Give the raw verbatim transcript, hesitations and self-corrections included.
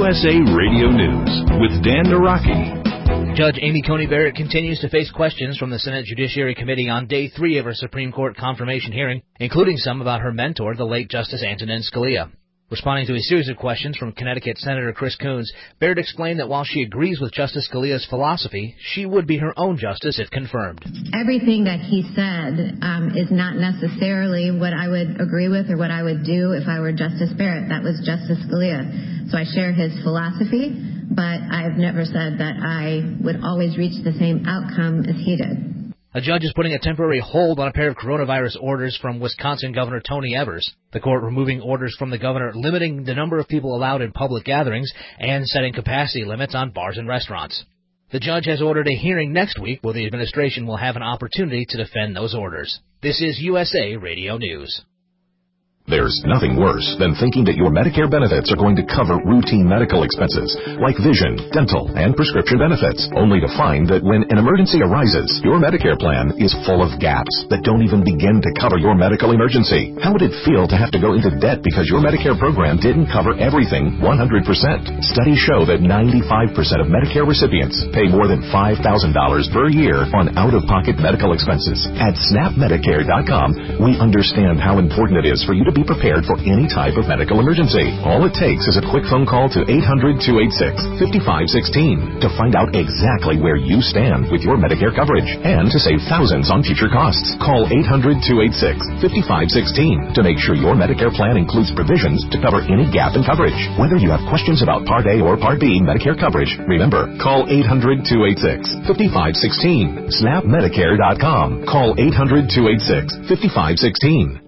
U S A Radio News with Dan Naraki. Judge Amy Coney Barrett continues to face questions from the Senate Judiciary Committee on day three of her Supreme Court confirmation hearing, including some about her mentor, the late Justice Antonin Scalia. Responding to a series of questions from Connecticut Senator Chris Coons, Barrett explained that while she agrees with Justice Scalia's philosophy, she would be her own justice if confirmed. Everything that he said um, is not necessarily what I would agree with or what I would do if I were Justice Barrett. That was Justice Scalia. So I share his philosophy, but I've never said that I would always reach the same outcome as he did. A judge is putting a temporary hold on a pair of coronavirus orders from Wisconsin Governor Tony Evers. The court removing orders from the governor limiting the number of people allowed in public gatherings and setting capacity limits on bars and restaurants. The judge has ordered a hearing next week where the administration will have an opportunity to defend those orders. This is U S A Radio News. There's nothing worse than thinking that your Medicare benefits are going to cover routine medical expenses like vision, dental, and prescription benefits, only to find that when an emergency arises, your Medicare plan is full of gaps that don't even begin to cover your medical emergency. How would it feel to have to go into debt because your Medicare program didn't cover everything one hundred percent? Studies show that ninety-five percent of Medicare recipients pay more than five thousand dollars per year on out-of-pocket medical expenses. At snap medicare dot com, we understand how important it is for you to be prepared for any type of medical emergency. All it takes is a quick phone call to eight hundred, two eight six, five five one six to find out exactly where you stand with your Medicare coverage and to save thousands on future costs. Call eight hundred, two eight six, five five one six to make sure your Medicare plan includes provisions to cover any gap in coverage. Whether you have questions about Part A or Part B Medicare coverage, remember, call eight hundred, two eight six, five five one six. snap medicare dot com. Call eight hundred, two eight six, five five one six.